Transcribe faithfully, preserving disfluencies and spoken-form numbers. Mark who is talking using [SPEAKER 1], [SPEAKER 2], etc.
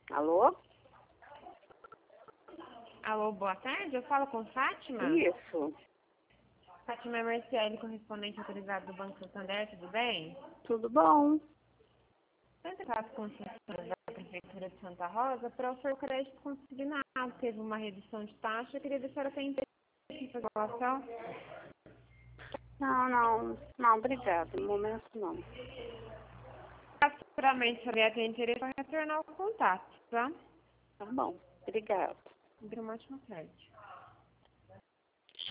[SPEAKER 1] Alô?
[SPEAKER 2] Alô, boa tarde. Eu falo com Fátima?
[SPEAKER 1] Isso.
[SPEAKER 2] Fátima Marciele, correspondente autorizado do Banco Santander, tudo bem?
[SPEAKER 1] Tudo bom?
[SPEAKER 2] Estou em contato com o funcionário da Prefeitura de Santa Rosa para oferecer o crédito consignado. Teve uma redução de taxa. Eu queria deixar até interesse em população.
[SPEAKER 1] Não, não. Não, obrigada. No momento, não.
[SPEAKER 2] Futuramente, se alguém tem interesse, vai retornar o contato, tá?
[SPEAKER 1] Tá bom. Obrigada.
[SPEAKER 2] Uma ótima tarde.